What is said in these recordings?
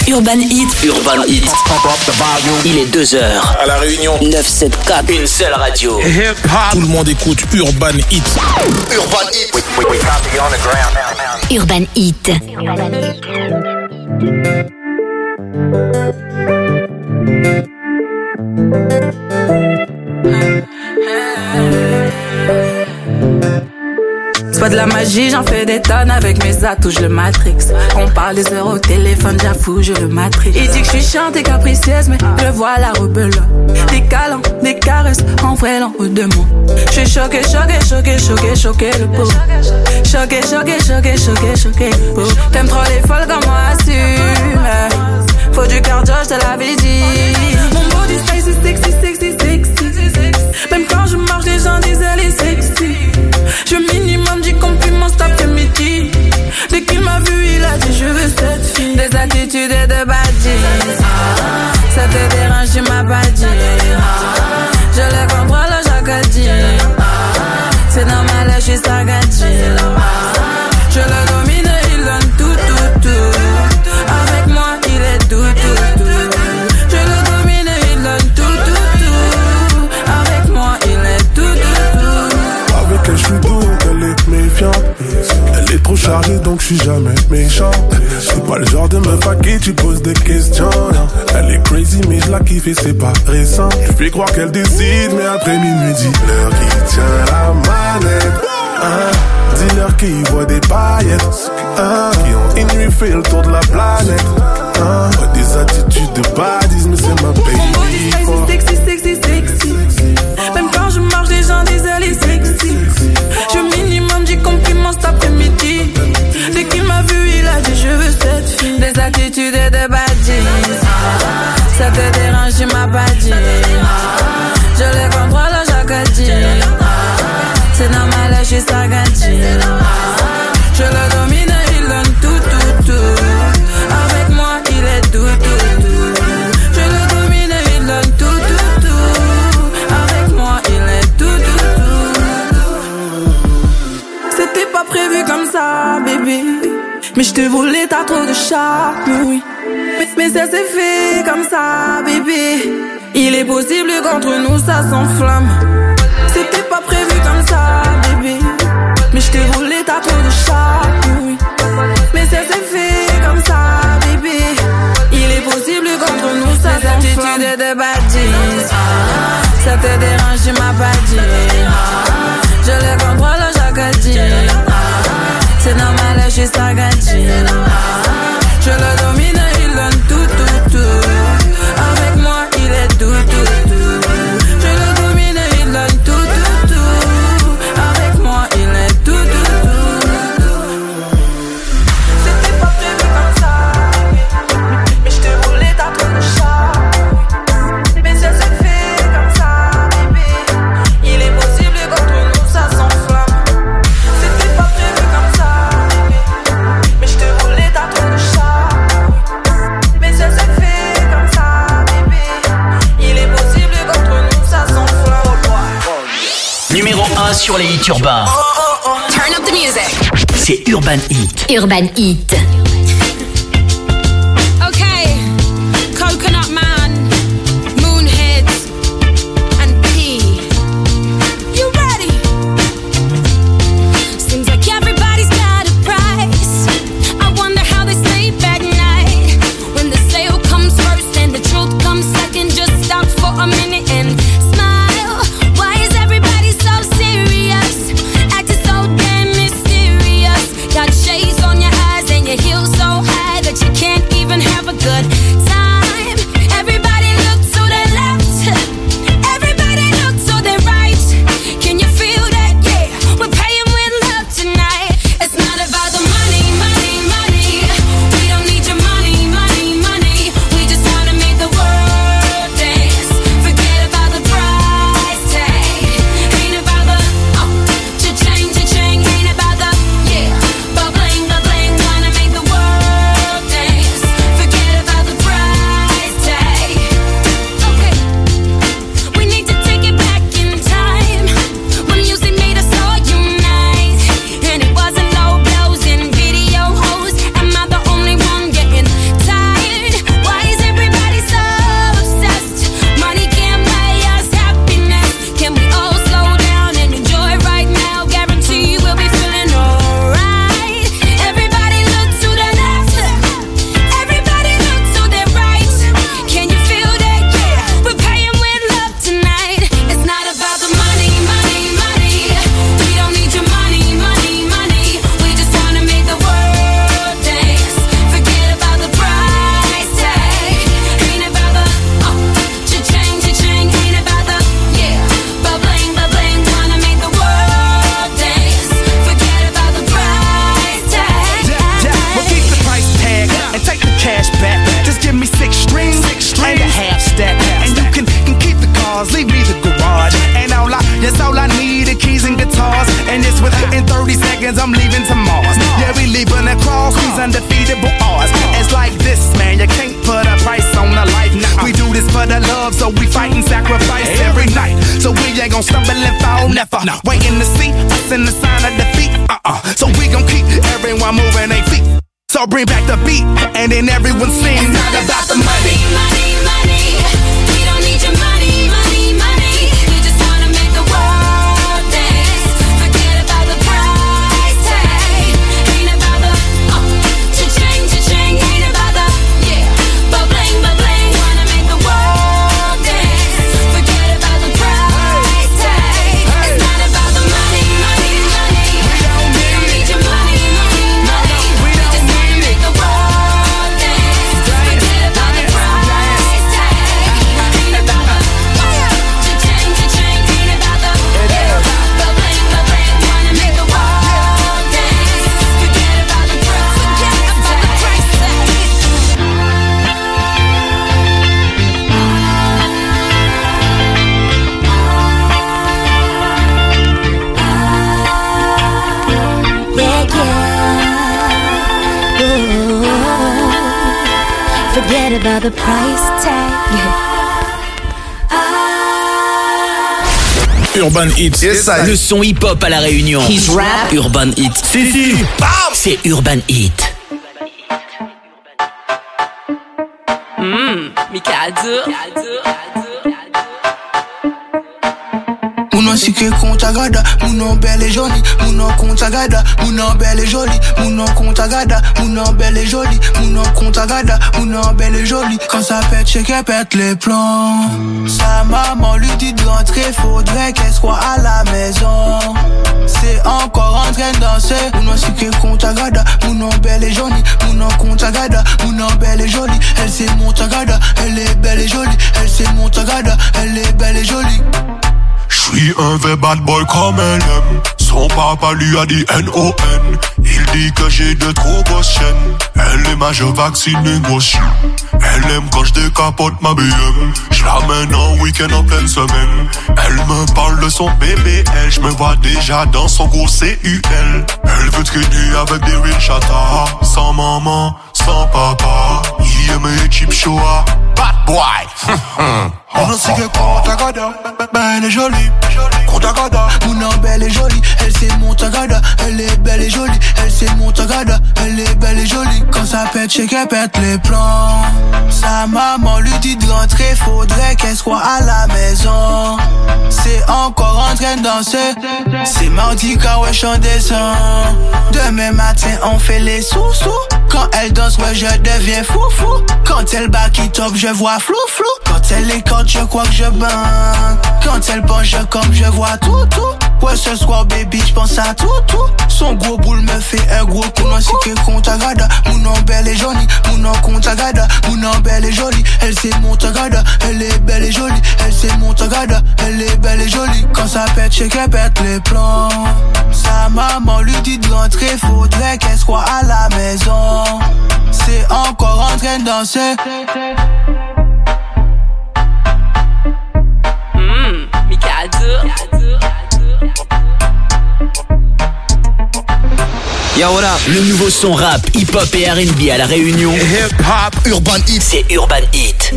Urban Hit. Urban Hit. Il est 2h. À La Réunion. 974. Une seule radio. Tout le monde écoute Urban Hit. Urban Hit. We copy on the ground now. Urban Hit. C'est pas de la magie, j'en fais des tonnes avec mes atouts, je le matrix. On parle des heures au téléphone, j'avoue, je le matrix. Il dit que je suis chiante et capricieuse, mais je vois la rebelle. Des câlins, des caresses, en vrai l'en haut de moi. Je suis choquée, le pauvre. Choquée, le pauvre. T'aimes trop les folles comme moi, assume. Faut du cardio, je te l'avais dit. Mon body sexy. Même quand je marche, les gens disent elle est sexy. Je minimum du compliment cet après-midi. Dès qu'il m'a vu, il a dit je veux cette fille. Des attitudes et de badges. Ça te dérange, tu m'as pas dit. Je le contrôle chaque dit. C'est normal, je suis sagadi. Je le domine, il donne tout. Avec moi, il est tout. Je le domine, il donne tout. Avec moi, il est tout. Avec elle, je suis doux, elle est méfiante. Elle est trop chargée, donc je suis jamais méchant. C'est pas le genre de meuf à qui tu poses des questions. Elle est crazy, mais je la kiffe et c'est pas récent. Je fais croire qu'elle décide, mais après minuit, dis-leur qui tient la manette. Dis-leur qui voit des paillettes. Qui ont une nuit fait le tour de la planète. Des attitudes de baddies, mais c'est ma baby. Mon body sexy. Même quand je marche, les gens disent elle est sexy. Je minimum du compliment cet après-midi. Dès qu'il m'a vu, il a dit je veux cette fille. Des attitudes et de baddies. Ça te dérange, tu m'as pas dit. Je les contrôle chaque dit. C'est normal, je suis sagadi. Je le domine, il donne tout. Avec moi, il est tout. Je le domine, il donne tout. Avec moi, il est tout. C'était pas prévu comme ça, bébé. Mais je te voulais, t'as trop de charme, oui. Mais ça s'est fait comme ça, bébé. Il est possible qu'entre nous, ça s'enflamme. C'était pas prévu comme ça, bébé. Mais je te voulais, t'as trop de charme, oui. Mais ça s'est fait comme ça, bébé. Il est possible qu'entre nous, ça s'enflamme. Des attitudes de baddies. Ça te dérange, tu m'as pas dit. Je le contrôle chaque dit. C'est normal, je suis sagadi. Je le domine, il donne tout. Avec moi, il est tout. Je le domine, il donne tout. Avec moi, il est tout. C'était pas prévu comme ça, mais je te voulais, t'as trop de charme. Mais ça s'est fait comme ça, bébé. Il est possible qu'entre nous, ça s'enflamme. C'était pas prévu comme ça, bébé. Mais je te voulais, t'as trop de charme. Mais ça s'est fait comme ça, bébé. Il est possible qu'entre nous, ça s'enflamme. Numéro 1 sur les hits urbains. Turn up the music. C'est Urban Hit. Urban Hit. Okay, Coconut Man, Moonheads, and P. You ready? Seems like everybody's got a price. I wonder how they sleep at night. When the sale comes first and the truth comes second, just stop for a minute and smile. Why is everybody so serious? Acting so damn mysterious. Got shades on your eyes and your I'm moving their feet. So bring back the beat, and then everyone sings. It's not about the money. Money, money. We don't need your money, money, money. We just wanna make the world dance. Forget about the price tag. Ain't about the cha-ching, cha-ching. Ain't about the ba-bling, ba-bling. Wanna make the world dance. Forget about the price tag. It's not about the money, money, money. We don't need your money, money, money. We just wanna make the world dance. Forget about the price tag. Ain't about the cha-ching, cha-ching. Ain't about the ba-bling, ba-bling. Wanna make the world dance. Forget about the price tag. Forget about the price tag. Urban Hits. Le son hip-hop à la Réunion. His rap. Urban Hits. C'est Urban Hits. Mikado. Mounon si que conta gada, mounon belle et jolie, mounon conta gada, mounon belle et jolie, mounon conta gada, mounon belle et jolie, mounon conta gada, mounon belle et jolie. Quand ça pète, c'est qu'elle pète les plombs. Sa maman lui dit de rentrer, faudrait qu'elle soit à la maison. C'est encore en train de danser. Mounon si que conta gada, mounon belle et jolie, mounon conta gada, mounon belle et jolie. Elle c'est monta gada, elle est belle et jolie, elle c'est monta gada, elle est belle et jolie. J'suis un vrai bad boy comme elle aime. Son papa lui a dit N-O-N. Il dit que j'ai de trop grosses chaînes. Elle est majeure vaccinée gauche. Elle aime quand j'décapote ma BM. J'lamène en week-end en pleine semaine. Elle me parle de son BBL. J'me vois déjà dans son gros CUL. Elle veut traîner avec des real chata. Sans maman, sans papa. Il aime les cheap show. Bad boy. On sait que conta gada, belle et jolie. Conta gada, mounon belle et jolie. Elle c'est monta gada, elle est belle et jolie. Elle c'est monta gada, elle est belle et jolie. Quand ça pète, c'est qu'elle pète les plombs. Sa maman lui dit de rentrer, faudrait qu'elle soit à la maison. C'est encore en train de danser. C'est mardi quand ouais j'en descends. Demain matin on fait les sous-sous. Quand elle danse ouais je deviens fou-fou. Quand elle back it up je vois flou-flou. Quand elle écoute je crois que je banque. Quand elle penche comme je vois tout. Ouais ce soir baby j'pense à tout. Son gros boule me fait un gros coup. Non c'est que conta gada, mounon belle et jolie. Mounon conta gada, mounon belle et jolie. Elle c'est monta gada, elle est belle et jolie. Elle c'est monta gada, elle est belle et jolie. Quand ça pète c'est qu'elle pète les plombs. Sa maman lui dit de rentrer, faudrait qu'elle soit à la maison. C'est encore en train de danser. Mikado. Yo, what up? Le nouveau son rap, hip-hop et R&B à la Réunion. Hip-hop, Urban Hits. C'est Urban Hits.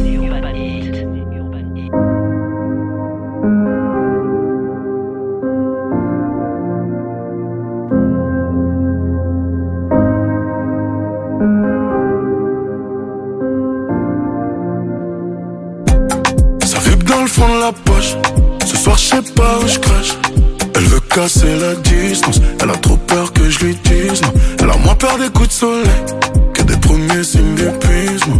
Ça vibre dans le fond de la poche. Ce soir je sais pas où je crache. Elle veut casser la distance. Elle a trop peur que je lui dise non. Elle a moins peur des coups de soleil que des premiers signes d'épuisement.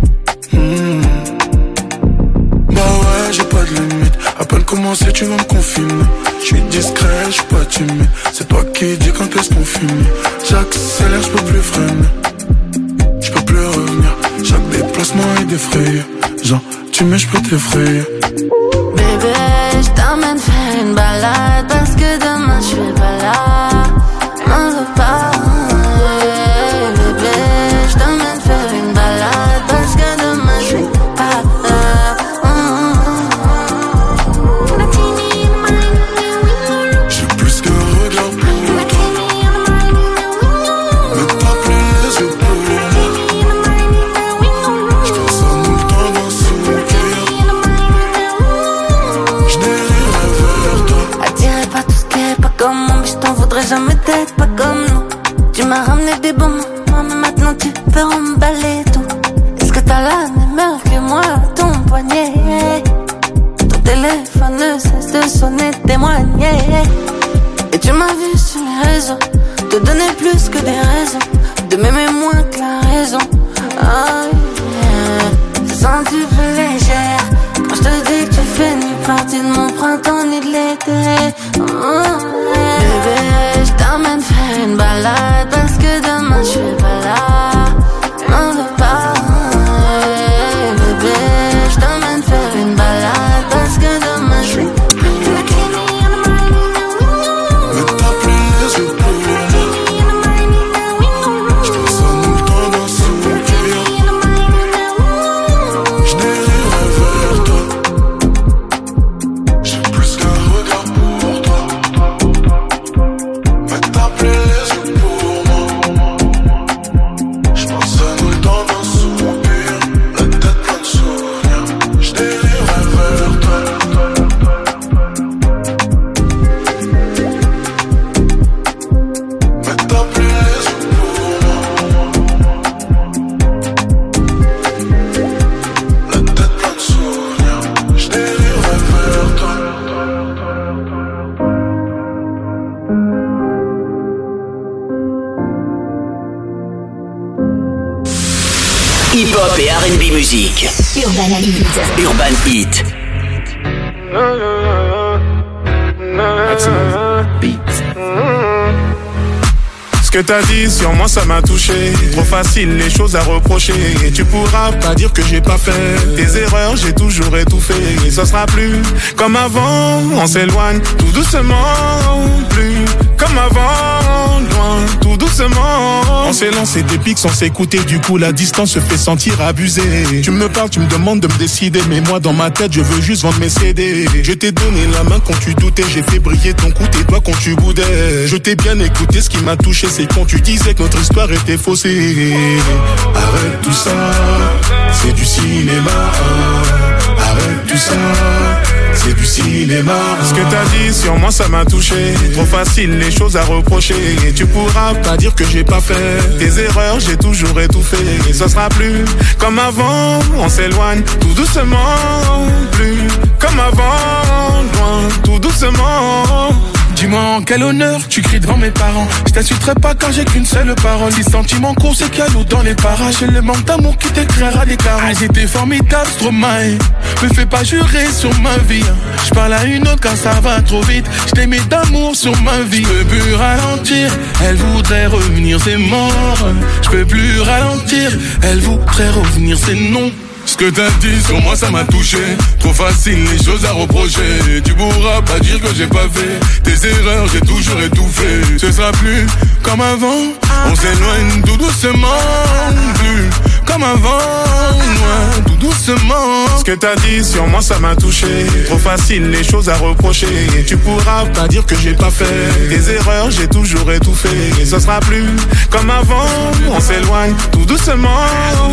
Bah ouais, j'ai pas de limite. À peine commencé, tu vas me confiner. J'suis discret, j'suis pas timide. C'est toi qui dis quand est-ce qu'on finit. J'accélère, j'peux plus freiner. J'peux plus revenir. Chaque déplacement est défrayé. Genre, tu m'aimes, j'peux t'effrayer. Bébé, j't'emmène faire une balade parce que demain j'suis pas là. M'en veux pas. Bébé, j't'emmène faire une balade parce que demain j'suis pas là. J'ai plus qu'un regard pour toi. Mais pas plus les yeux pour moi. J'pense à nous le temps d'un sourire. J'dérive vers toi. m'as ramené des bons moments, mais maintenant tu peux emballer tout. Est-ce que t'as la même heure que moi à ton poignet? Ton téléphone ne cesse de sonner, témoigner. Et tu m'as vu sur les réseaux te donner plus que des raisons de m'aimer moins que la raison. Oh yeah. Je sens un petit peu légère quand je te dis que tu fais ni partie de mon printemps ni de l'été. Oh yeah. Bébé, je t'emmène faire une balade parce que demain je suis pas là. M'en veux pas. Yeah. Bébé, je t'emmène faire une balade parce que demain je suis pas là. Hip-hop et R&B musique. Urban Heat. Urban Heat. Ce que t'as dit sur moi ça m'a touché. Trop facile les choses à reprocher. Et tu pourras pas dire que j'ai pas fait tes erreurs, j'ai toujours étouffé. Et ça sera plus comme avant. On s'éloigne tout doucement. Plus comme avant, loin, tout doucement. On s'est lancé des pics sans s'écouter. Du coup la distance se fait sentir abusée. Tu me parles, tu me demandes de me décider. Mais moi dans ma tête je veux juste vendre mes CD. Je t'ai donné la main quand tu doutais. J'ai fait briller ton cou, tes doigts quand tu boudais. Je t'ai bien écouté, ce qui m'a touché c'est quand tu disais que notre histoire était faussée. Arrête tout ça, c'est du cinéma. Arrête tout ça, c'est du cinéma. Ce que t'as dit sur moi ça m'a touché. Trop facile les choses à reprocher. Et tu pourras pas dire que j'ai pas fait tes erreurs, j'ai toujours étouffé. Et ça sera plus comme avant. On s'éloigne tout doucement. Plus comme avant, loin, tout doucement. Dis-moi en quel honneur tu cries devant mes parents. Je t'insulterai pas car j'ai qu'une seule parole. Si sentiment court c'est qu'il y a l'eau dans les parages. C'est le manque d'amour qui t'écrira des carottes. Ah, j'étais formidable, Stromae. Me fais pas jurer sur ma vie. Je parle à une autre car ça va trop vite. Je t'aimais d'amour sur ma vie. Je peux plus ralentir, elle voudrait revenir, c'est mort. Je peux plus ralentir, elle voudrait revenir, c'est non. Ce que t'as dit sur moi ça m'a touché. Trop facile les choses à reprocher. Tu pourras pas dire que j'ai pas fait tes erreurs, j'ai toujours étouffé. Ce sera plus comme avant. On s'éloigne tout doucement. Plus comme avant, loin, tout doucement. Ce que t'as dit sur moi ça m'a touché. Trop facile les choses à reprocher. Et tu pourras pas dire que j'ai pas fait tes erreurs, j'ai toujours étouffé. Et ce sera plus comme avant. On s'éloigne tout doucement.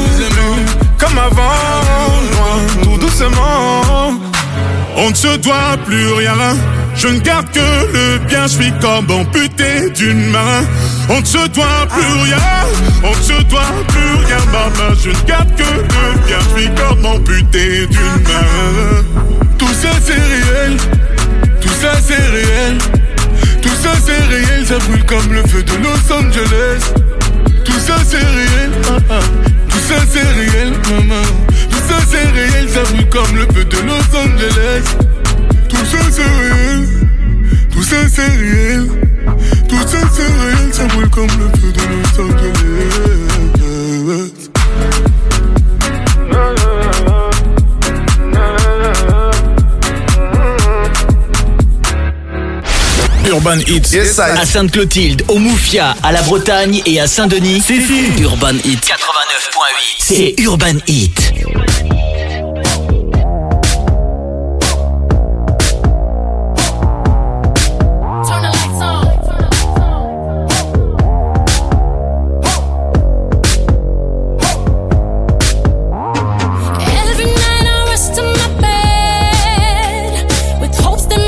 Plus comme avant, loin, tout doucement. On ne se doit plus rien. Je ne garde que le bien, je suis comme amputé d'une main. On ne se doit plus rien, on ne se doit plus rien, maman. Je ne garde que le bien, je suis comme amputé d'une main. Tout ça c'est réel, tout ça c'est réel. Tout ça c'est réel, ça brûle comme le feu de Los Angeles. Tout ça c'est réel, tout ça c'est réel, maman. Tout ça c'est réel, ça brûle comme le feu de Los Angeles. Tout ça c'est réel, tout ça c'est réel. Tout ça c'est réel, ça brûle comme le feu de Los Angeles. Urban Heat. Yes, à Sainte-Clotilde, au Moufia, à la Bretagne et à Saint-Denis. C'est Urban Heat 89.8. C'est Urban Heat.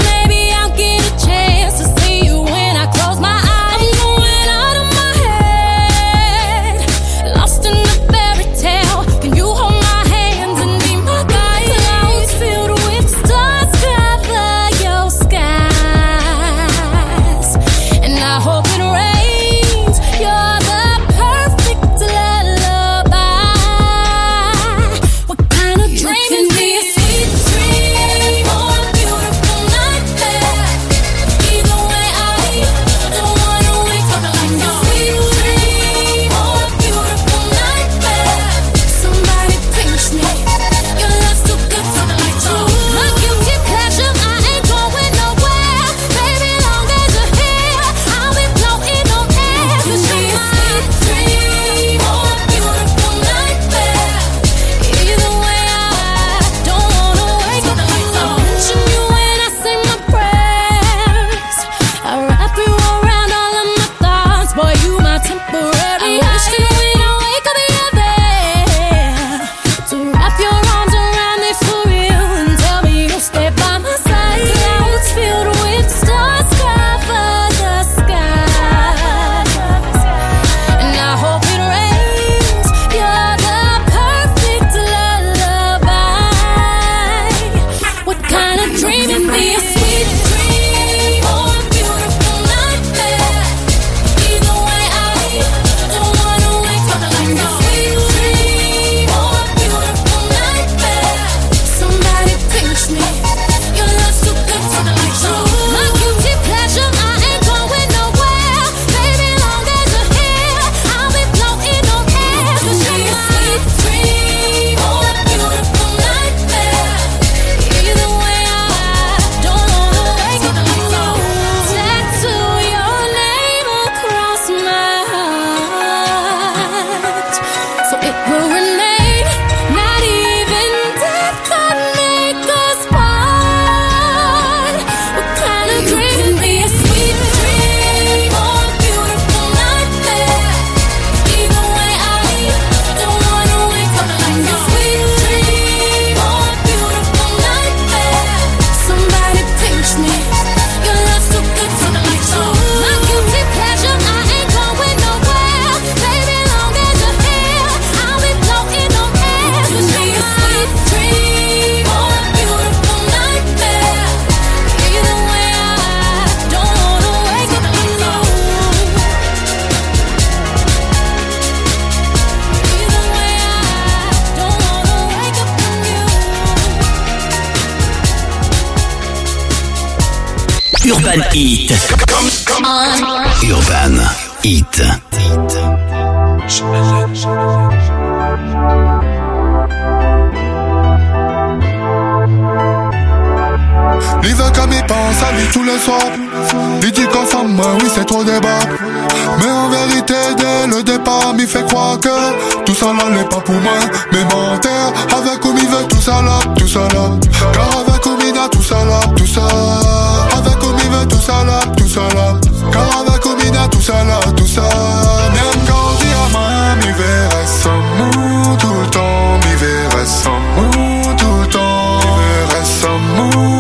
Out of my head. Urban Heat. Urban Heat. Il veut comme il pense à lui tous les soirs. Il dit qu'ensemble, moi, oui, c'est trop débat. Mais en vérité, dès le départ, m'y fait croire que tout ça là n'est pas pour moi. Mais menteur, avec comme il veut tout ça là, tout ça là. Car avec comme il a tout ça là, tout ça. Avec comme il veut tout ça là, tout ça là. Car avec comme il a tout ça là, tout ça. Même quand il y a moi, m'y verrait sans mou tout le temps. M'y verrait sans mou tout le temps. M'y verrait sans mou.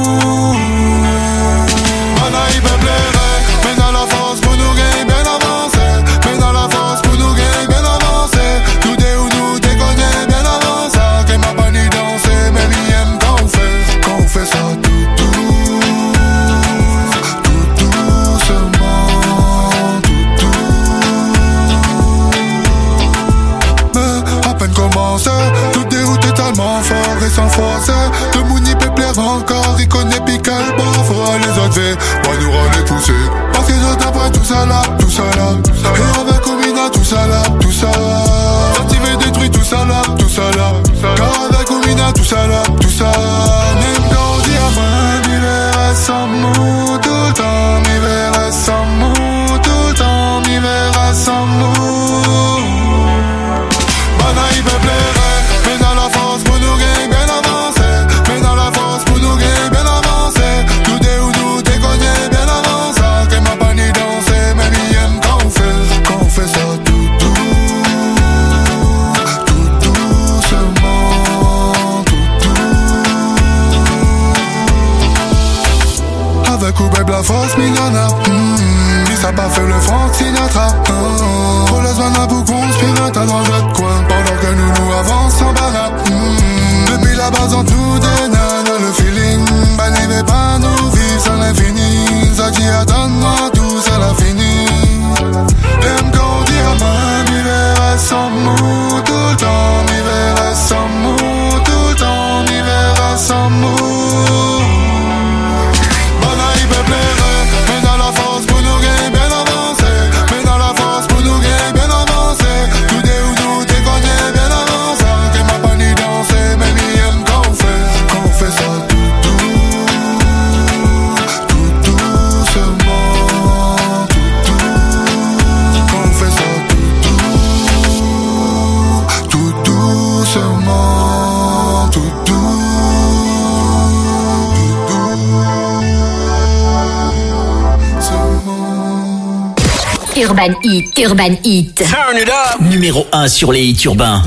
Sans force, le mouni peut plaire encore, il connaît piquel, bon, faudra les autres faire, moi nous rendre pousser, parce que les autres après tout ça là, tout ça là, et avec Omina tout ça là, tout ça, activer détruit tout ça là, tout ça là, car avec Omina tout ça là, tout ça, même quand on dit à moi, m'y verrait sans mou tout le temps, m'y verrait sans mou tout le temps, m'y verrait sans mou, mana il peut plaire, mais dans la force pour nous gagner. La force minana, il s'est pas fait le Frank Sinatra. Pour les manas pour conspirer, t'as dans notre coin. Pendant que nous avançons en balade. Depuis la base en tout dénane, le feeling, bah n'avait pas nous vivre sans l'infini. Ça dit attends-moi, tout ça l'a fini. Même quand on dit à moi, m'y verrait sans mou tout le temps. M'y verrait sans mou tout le temps. M'y verrait sans mou. Mais dans la force pour nous gagner bien avancé. Mais dans la force pour nous gagner bien avancé. Tout est où nous déconner bien avancé. Que m'a pas ni danser, mais ni aime quand on fait ça tout doucement. Quand on fait ça tout doucement, tout doux. Urban Heat, Urban Heat. Turn it up. Numéro 1 sur les hits urbains.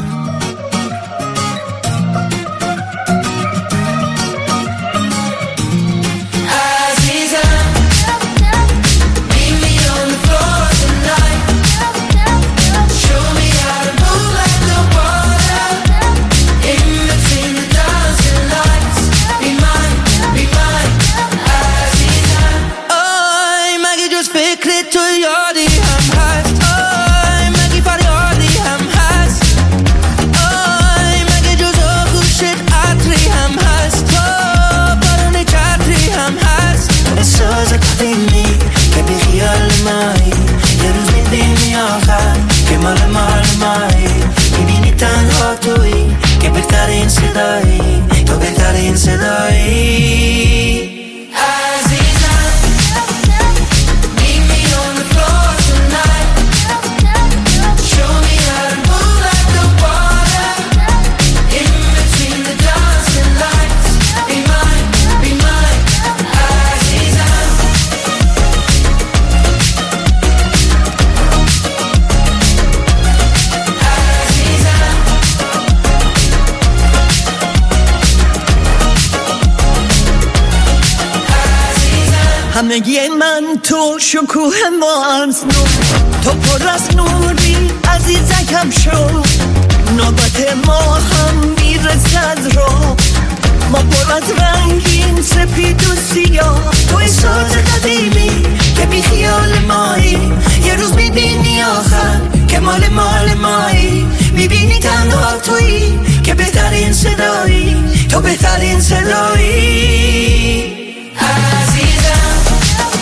همه من تو شکوه ماست تو پر از نوری عزیزکم شو نوبت ما هم میرسد رو ما پر از رنگین سپید و سیاه توی ساز قدیمی که بی خیال مایی یه روز میبینی آخر که مال مایی میبینی تنها تویی که بهترین صدایی تو بهترین صدایی عزیزم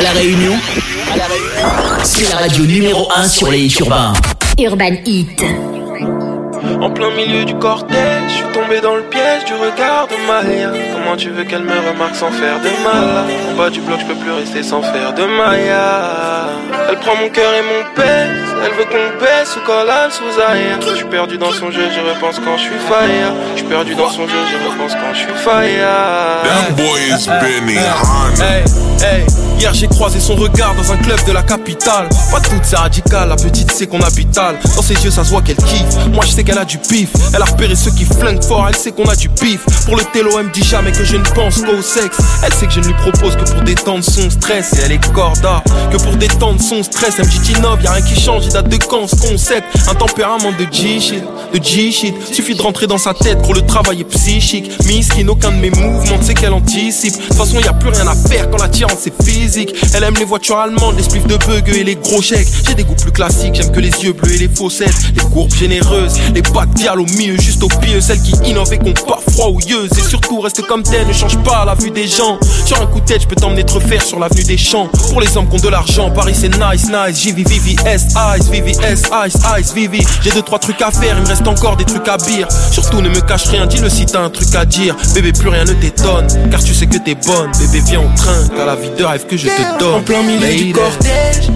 La Réunion, c'est la radio numéro 1 sur les hits urbains. Urban Hit. En plein milieu du cortège, je suis tombé dans le piège du regard de Maya. Comment tu veux qu'elle me remarque sans faire de mal? En bas du bloc, je peux plus rester sans faire de Maya. Elle prend mon cœur et mon pèse, elle veut qu'on baisse sous collal, sous air. Je suis perdu dans son jeu, je repense quand je suis fire. Je suis perdu dans son jeu, je repense quand je suis fire. That boy is Benny Hey, hey, hier j'ai croisé son regard dans un club de la capitale. Pas toutes c'est radical, la petite sait qu'on habitale. Dans ses yeux ça se voit qu'elle kiffe, moi je sais qu'elle a du pif. Elle a repéré ceux qui flinguent fort, elle sait qu'on a du pif. Pour le télo elle me dit jamais que je ne pense qu'au sexe. Elle sait que je ne lui propose que pour détendre son stress. Et elle est corda, que pour détendre son stress. Elle me dit t'innove, y'a rien qui change, il date de quand ce concept. Un tempérament de G-shit, de G-shit. Suffit de rentrer dans sa tête, gros le travail est psychique. Miskin, aucun de mes mouvements, c'est qu'elle anticipe. De toute façon y'a plus rien à faire quand l'attirance est physique. Elle aime les voitures allemandes, les spliffs de bug et les gros chèques. J'ai des goûts plus classiques, j'aime que les yeux bleus et les faussettes. Les courbes généreuses, les bacs dial au milieu, juste au pied. Celles qui innovent et qu'on pas froidouilleuses. Et surtout reste comme telle, ne change pas à la vue des gens. Sur un coup de tête, je peux t'emmener te refaire sur l'avenue des champs. Pour les hommes qui ont de l'argent, Paris c'est nice, nice. JVVS, Ice, VVS, Ice, Ice, Vivi. J'ai 2-3 trucs à faire, il me reste encore des trucs à bire. Surtout ne me cache rien, dis-le si t'as un truc à dire. Bébé plus rien ne t'étonne, car tu sais que t'es bonne. Bébé viens au train, car la vie de rêve que je te donne. En plein milieu du cortège,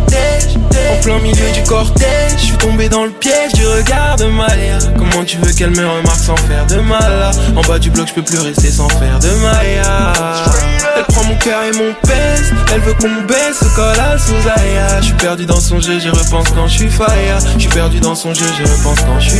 en plein milieu du cortège, je suis tombé dans le piège du regard de Maya. Comment tu veux qu'elle me remarque sans faire de mal? En bas du bloc je peux plus rester sans faire de Maya. Elle prend mon cœur et mon pèse, elle veut qu'on baisse ce collal sous aïa. Je suis perdu dans son jeu, j'y repense quand je suis fire. Je suis perdu dans son jeu, j'y repense quand je suis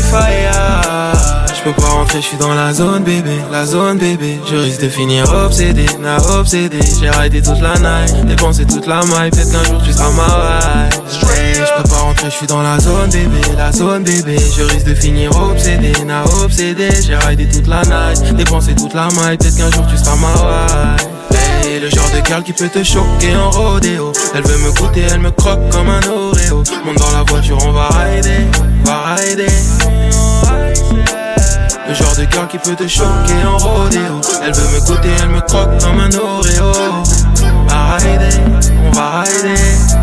fire. Je peux pas rentrer, je suis dans la zone bébé, la zone bébé. Je risque de finir obsédé, obsédé. J'ai raidé toute la night, dépensé toute la maille. Peut-être qu'un jour tu seras ma wife. Je peux pas rentrer, je suis dans la zone bébé, la zone bébé. Je risque de finir obsédé, obsédé. J'ai raidé toute la night, dépensé toute la maille. Peut-être qu'un jour tu seras ma wife. Hey, le genre de girl qui peut te choquer en rodéo. Elle veut me goûter, elle me croque comme un Oreo. Monte dans la voiture, on va rider, va rider. Le genre de girl qui peut te choquer en rodéo. Elle veut me goûter, elle me croque comme un Oreo. Va rider, on va rider.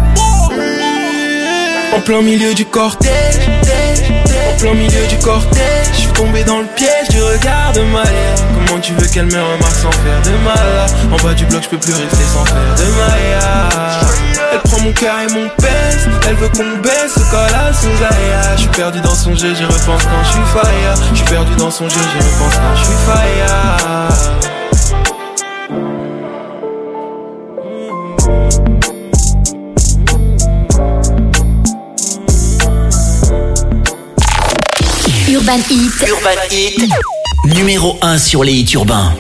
En plein milieu du cortège, en plein milieu du cortège, je suis tombé dans le piège du regard de Maya. Comment tu veux qu'elle me remarque sans faire de mal? En bas du bloc je peux plus rester sans faire de Maya. Elle prend mon cœur et mon pèse, elle veut qu'on baisse ce collal sous aïa. Je suis perdu dans son jeu, j'y repense quand je suis fire. Je suis perdu dans son jeu, j'y repense quand je suis fire. Urban Hit. Urban Hit. Numéro 1 sur les hits urbains.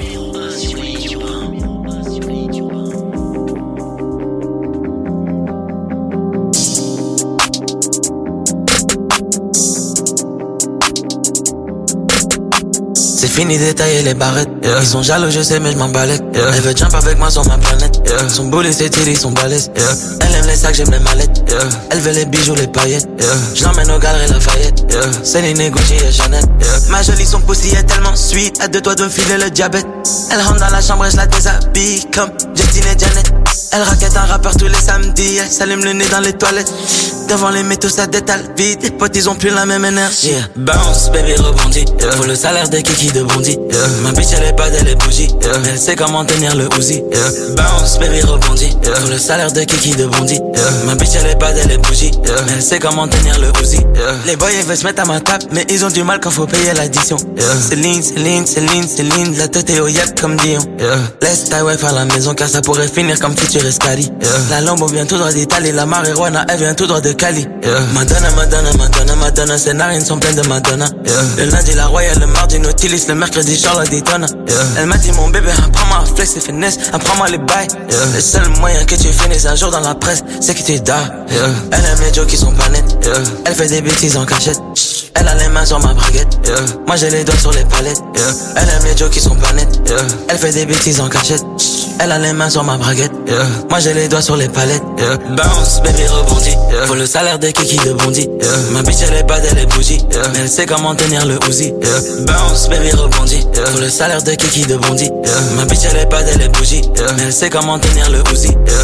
C'est fini d'étailler les barrettes, Ils sont jaloux je sais mais je m'en balèque, Elle veut jump avec moi sur ma planète, Son bullet c'est tiré, son balèze, Elle aime les sacs, j'aime les mallettes, Elle veut les bijoux, les paillettes, Je l'emmène aux galeries Lafayette, Céline, Gucci et Chanel, Ma jolie son pussy est tellement sweet, à 2 doigts de me filer le diabète. Elle rentre dans la chambre et je la déshabille comme Justine et Janet. Elle raquette un rappeur tous les samedis, elle s'allume le nez dans les toilettes. Devant les métaux ça détale vite, les potes ils ont plus la même énergie. Bounce baby rebondit, Faut le salaire des kikis de Bondy, Ma bitch elle est pas des bougies, Elle sait comment tenir le Uzi, Bounce baby rebondit, Faut le salaire de kiki de Bondy, Ma bitch elle est pas des bougies, Elle sait comment tenir le Uzi, Les boys ils veulent se mettre à ma table, mais ils ont du mal quand faut payer l'addition, Céline, Céline, Céline, Céline, la tête est au yak comme Dion, Laisse ta wife à la maison car ça pourrait finir comme Future Escali, La Lambo vient tout droit d'Italie, la marijuana elle vient tout droit de Cali, Madonna, Madonna, Madonna, Madonna, ses narines sont pleines de Madonna, Le lundi la Royale, le mardi Nautilus, le mercredi Charlotte Daytona, Elle m'a dit mon bébé, apprends-moi à flex et finesse, apprends-moi les bails, Le seul moyen que tu finisses un jour dans la presse, c'est que tu dors, Elle aime les jokes qui sont pas nets, Elle fait des bêtises en cachette, Elle a les mains sur ma braguette, Moi j'ai les doigts sur les palettes, Elle aime les jokes qui sont pas nets, Elle fait des bêtises en cachette, Elle a les mains sur ma braguette, yeah. Moi j'ai les doigts sur les palettes, yeah. Bounce, baby rebondit, yeah. Faut le salaire de Kiki de Bondy, yeah. Ma bitch elle est bad, elle est bougie, yeah. Mais elle sait comment tenir le Uzi, yeah. Bounce, baby rebondit, yeah. Faut le salaire de Kiki de Bondy, yeah. Ma bitch elle est bad, elle est bougie, yeah. Mais elle sait comment tenir le Uzi, yeah.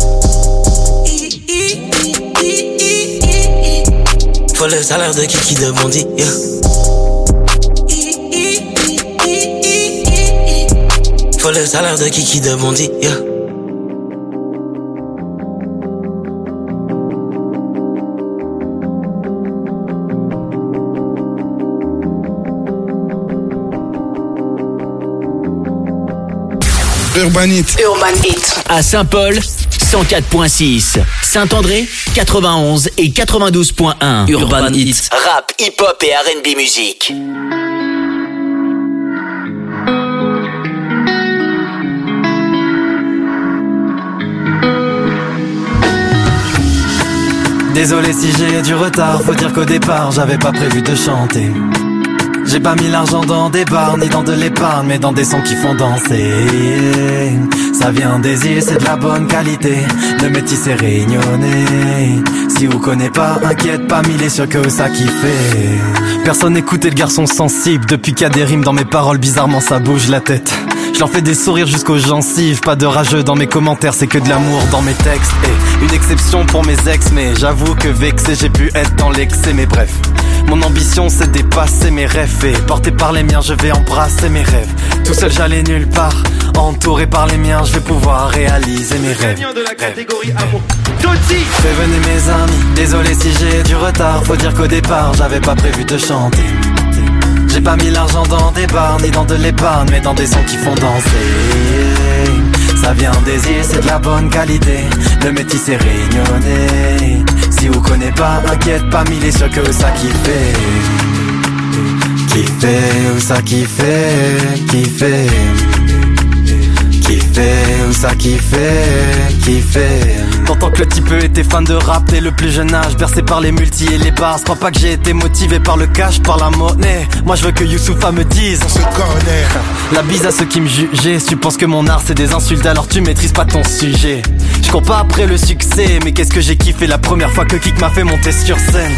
Faut le salaire de Kiki de Bondy, yeah. Faut le salaire de Kiki de Bondy, yeah. Urban Hit. Urban Hit. À Saint-Paul, 104.6. Saint-André, 91 et 92.1. Urban Hit. Rap, hip-hop et R&B musique. Désolé si j'ai du retard, faut dire qu'au départ j'avais pas prévu de chanter. J'ai pas mis l'argent dans des bars ni dans de l'épargne, mais dans des sons qui font danser. Ça vient des îles, c'est de la bonne qualité. Le métis est réunionnais. Si vous connaissez pas, inquiète pas, mille est sûr que ça kiffe. Personne n'écoutait le garçon sensible. Depuis qu'il y a des rimes dans mes paroles, bizarrement ça bouge la tête. Je leur fais des sourires jusqu'aux gencives. Pas de rageux dans mes commentaires, c'est que de l'amour dans mes textes. Et une exception pour mes ex, mais j'avoue que vexé j'ai pu être dans l'excès. Mais bref, mon ambition c'est dépasser mes rêves. Et porté par les miens je vais embrasser mes rêves. Tout seul j'allais nulle part, entouré par les miens je vais pouvoir réaliser mes rêves. De la catégorie amour. Prévenez mes amis, désolé si j'ai du retard. Faut dire qu'au départ j'avais pas prévu de chanter. J'ai pas mis l'argent dans des bars ni dans de l'épargne, mais dans des sons qui font danser. Ça vient des îles, c'est de la bonne qualité. Le métis est réunionnais. Si vous connaissez pas, inquiète pas, mille est sûr que ça kiffe. Kiffer, où ça kiffe, kiffer. Kiffer, où ça kiffe, kiffer. T'entends que le type était fan de rap dès le plus jeune âge, bercé par les multis et les bars. Crois pas que j'ai été motivé par le cash, par la monnaie. Moi je veux que Youssoufa me dise on se connaît. La bise à ceux qui me jugeaient. Si tu penses que mon art c'est des insultes, alors tu maîtrises pas ton sujet. Je cours pas après le succès, mais qu'est-ce que j'ai kiffé la première fois que Kik m'a fait monter sur scène.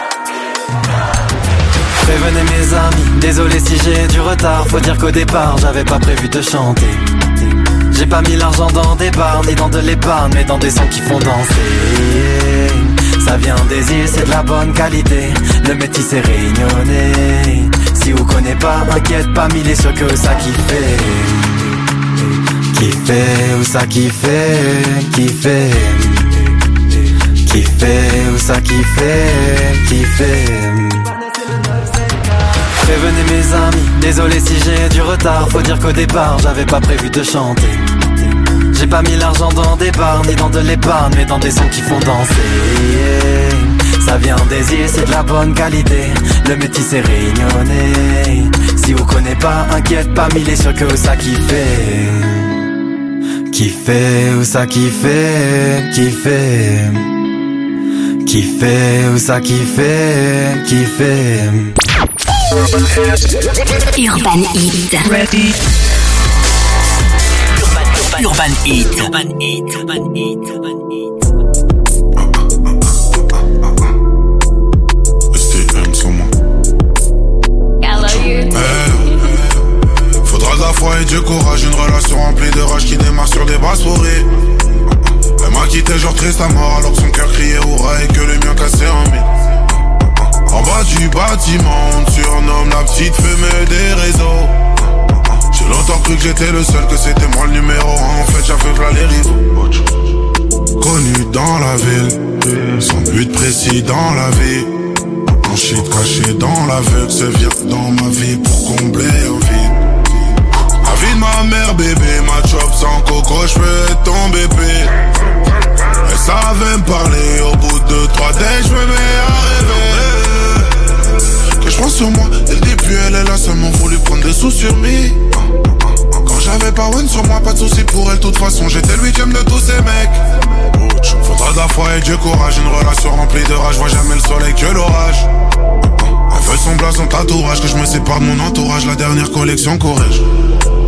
Prévenez mes amis, désolé si j'ai du retard. Faut dire qu'au départ j'avais pas prévu de chanter. J'ai pas mis l'argent dans des bars ni dans de l'épargne, mais dans des sons qui font danser. Ça vient des îles, c'est de la bonne qualité. Le métis est réunionnais. Si vous connaissez pas, inquiète pas, mille est sûr que ça kiffe. Kiffer, où ça kiffe, kiffer. Kiffer, où ça kiffe, kiffer. Prévenez mes amis, désolé si j'ai du retard. Faut dire qu'au départ j'avais pas prévu de chanter. J'ai pas mis l'argent dans des bars ni dans de l'épargne, mais dans des sons qui font danser. Ça vient des îles, c'est de la bonne qualité. Le métis est réunionnais. Si vous connaissez pas, inquiète pas, mille est sûr que ça kiffe. Kiffer, où ça kiffe, kiffer. Kiffer, où ça kiffe, kiffer. Urban Hit. Ready. Urban Hit. Urban Hit. Urban Hit. Urban Hit. STM sur moi. Faudra de la foi et du courage. Une relation remplie de rage qui démarre sur des bras souris. Elle m'a quitté genre triste à mort alors que son cœur criait hurrah et que le mien cassait en mille. En bas du bâtiment, on surnomme la petite fumée des réseaux. J'ai longtemps cru que j'étais le seul, que c'était moi le numéro 1. En fait, j'avais plein les rivaux. Connu dans la ville, sans but précis dans la vie. Mon shit caché dans l'aveugle se vient dans ma vie pour combler un vide. La vie de ma mère, bébé, ma chop sans coco, j'peux être ton bébé. Elle savait me parler, au bout de 3 days, j'me mets à rêver. Que je pense sur moi, dès le début elle est là, seulement voulu prendre des sous sur moi. Quand j'avais pas one sur moi, pas de soucis pour elle, de toute façon j'étais le 8ème de tous ces mecs. Faudra de la foi et du courage, une relation remplie de rage, vois jamais le soleil que l'orage. Elle veut son blason tatouage, que je me sépare de mon entourage, la dernière collection corrige. On dit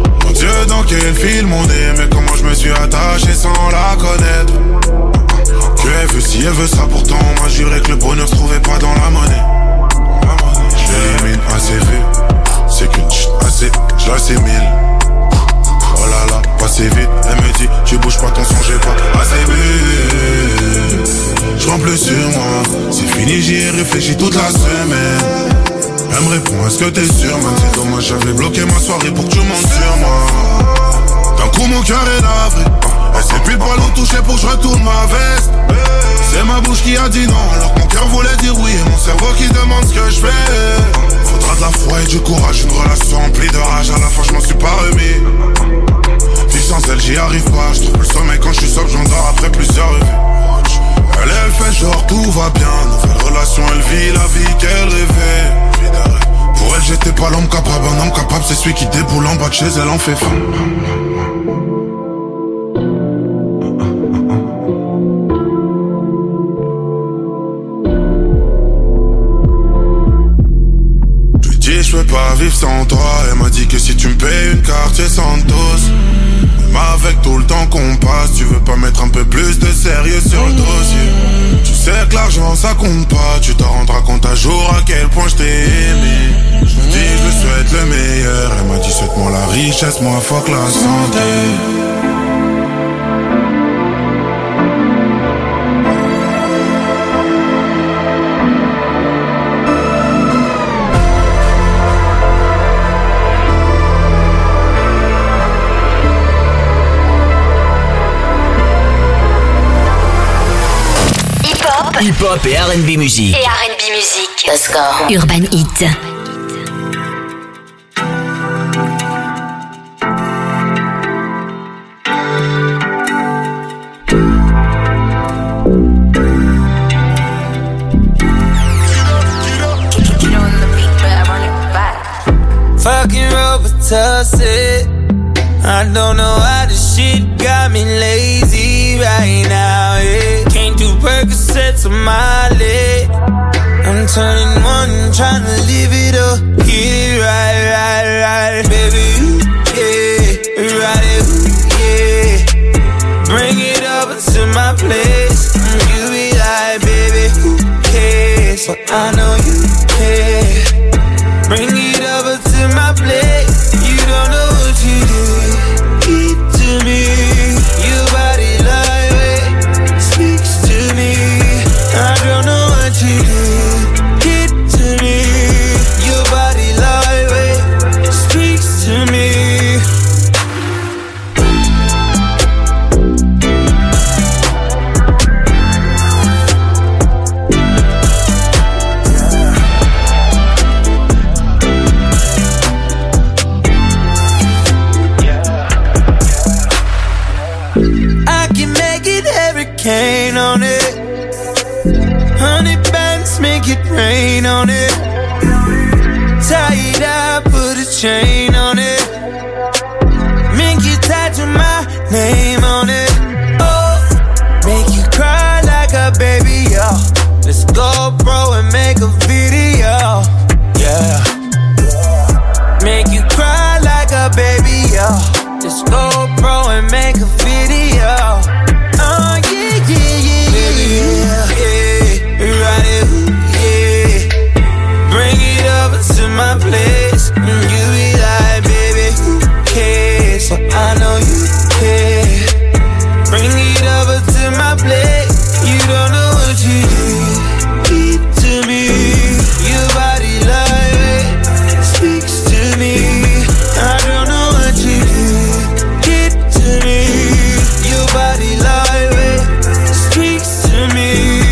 Dieu, dans quel film on est, mais comment je me suis attaché sans la connaître. Que elle veut si elle veut ça, pourtant on m'a juré que le bonheur se trouvait pas dans la monnaie. Je l'élimine assez vite, c'est qu'une assez, je la sais 1000. Oh là là, passé vite, elle me dit, tu bouges pas, attention, j'ai pas assez vite. Je rends plus sur moi, c'est fini, j'y ai réfléchi toute la semaine. Elle me répond, est-ce que t'es sûr, man? C'est dommage, j'avais bloqué ma soirée pour que tu montes sur moi. D'un coup mon cœur est navré, elle s'est pile poil au toucher pour que je retourne ma veste. C'est ma bouche qui a dit non, alors que mon cœur voulait dire oui, et mon cerveau qui demande ce que je fais. Faudra de la foi et du courage, une relation emplie de rage, à la fin je m'en suis pas remis. Puis sans elle j'y arrive pas, je trouve le sommeil quand je suis sobre, j'endors après plusieurs revues. Elle fait genre tout va bien, nouvelle relation, elle vit la vie qu'elle rêvait. Pour elle j'étais pas l'homme capable, un homme capable c'est celui qui déboule en bas de chez elle en fait faim. Je lui dis je peux pas vivre sans toi, elle m'a dit que si tu me payes une carte c'est Santos. Même avec tout le temps qu'on passe, tu veux pas mettre un peu plus de sérieux sur le dossier. Tu sais que l'argent ça compte pas, tu t'en rendras compte un jour à quel point je t'ai aimé. Je me dis je lui souhaite le meilleur, elle m'a dit souhaite-moi la richesse, moi fuck la santé. Hip-hop et R&B musique. Let's go. Urban Hit. Fucking Robitussin. I don't know how this shit got me lazy right now, yeah. Can't do Percocets on my leg. I'm turning one, trying to live it up. Get it right, baby, yeah. Ride it, yeah. Bring it over to my place. You be like, baby, who cares? But I know you care. Bring it over to my place. You don't know what you did. Keep to me. Your body lightweight speaks to me. I don't know what you did. Get to me. Your body lightweight speaks to me. Hurricane on it. 100 bands, make it rain on it. Tie it up, put a chain on it. Make you tattoo my name on it. Oh, make you cry like a baby, yo. Let's go, bro, and make a video, yeah. Make you cry like a baby, yo. Let's go, bro, and make a video. Oh, yeah, yeah, yeah, baby, yeah, yeah, ride it, yeah. Bring it over to my place. You be like, baby, who cares? But I know you care. Bring it over to my place. You don't know what you did. Keep to me. Your body lightweight speaks to me. I don't know what you did. Get to me. Your body lightweight speaks to me.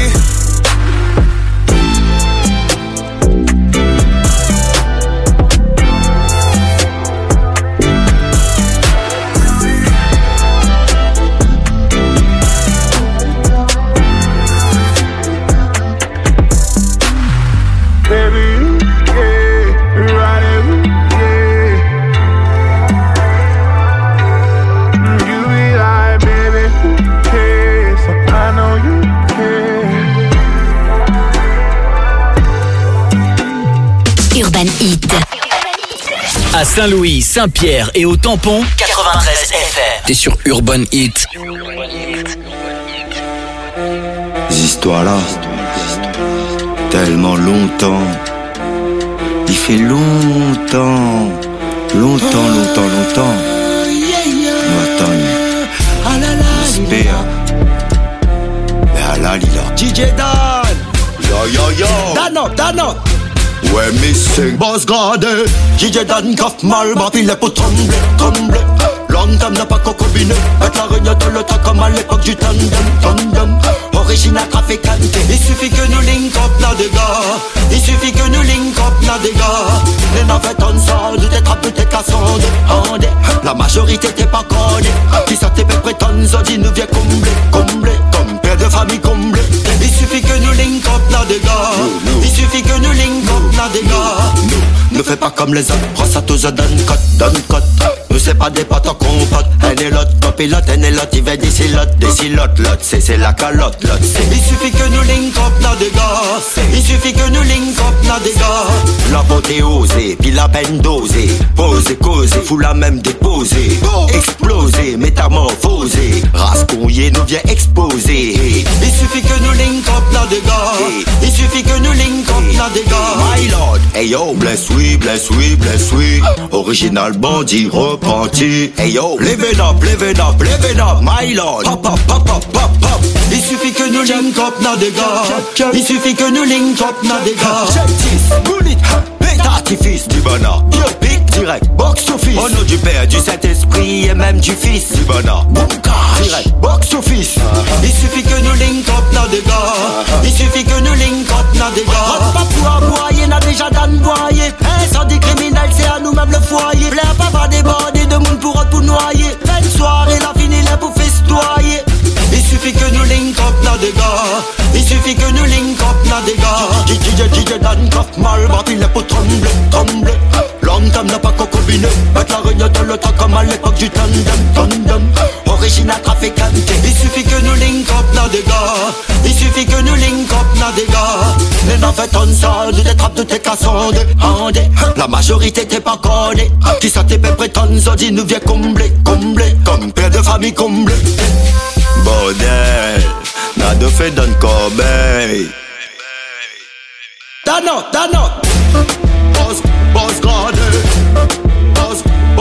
Baby, yeah, ride it, yeah. You be like, baby, who cares? So I know you care. Urban Hit. À Saint-Louis, Saint-Pierre et au Tampon, 93 FM. T'es sur Urban Hit. Ces histoires-là, tellement longtemps. Il fait longtemps. Nous attendons. Spéa. La lila. DJ Dan. Yo. Dano. Ouais, missing. Boss gradé. DJ Dan coffre mal, il est pour trembler. Longtemps n'a pas cocobiné. Avec la réunion de l'autre comme à l'époque du tandem. Original trafiquante. Il suffit que nous link up là des gars. Les navettes on sort, nous t'étrapes, t'es cassons. La majorité t'es pas connue. Qui ça t'es prétendent, dit nous vient combler. Comme père de famille comblé. Il suffit que nous link up là des gars. Ne fais pas comme les autres, brosse à tous d'un cut. Nous c'est pas des potes en compote. Elle est l'autre, copilote, elle est l'autre. Il va des silotes, c'est la calotte, Il suffit que nous link up là des gars. La beauté osée, puis la peine dosée. Poser, causer, fou la même déposer. Exploser, métamorphoser. Rascouiller nous vient exposer. Il suffit que nous link up là des gars. My lord, hey yo, bless we. Original bandit repenti. Hey yo, live it up, my lord. Pop. Il suffit que nous link up là des gars. Bullet, bête artifice. Dibana, biopic direct, box office. Au nom du Père, du Saint-Esprit et même du Fils. Dibana, direct, box office. Il suffit que nous link up là des gars. Pas pour aboyer, n'a déjà d'âne boyer. Incendie criminel, c'est à nous-mêmes le foyer. Plein pas va déborder de monde pour noyer. Belle soirée, la fini là pour festoyer. Il suffit que nous link up là des gars. DJ Dan coffre mal, il est pour trembler. Longtemps n'a pas cocobiné. Avec la réunion de l'autre comme à l'époque du tandem. Original trafiquante. Il suffit que nous link up là des gars. Les navettes on sort, nous t'étrapes, nous t'es cassons. La majorité t'es pas connue. Qui ça t'es prétendent, dit nous vient combler. Comme père de famille comblé. Bordel, n'a de fait d'un corbeil. Dano. Boss gradé. Boss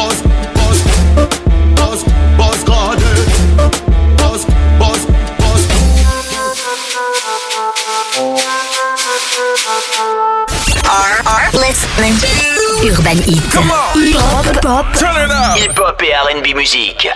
gradé. Boss. Listening to Urban Hit. Come on. Pop. Turn it up. Hip-hop et R&B musique.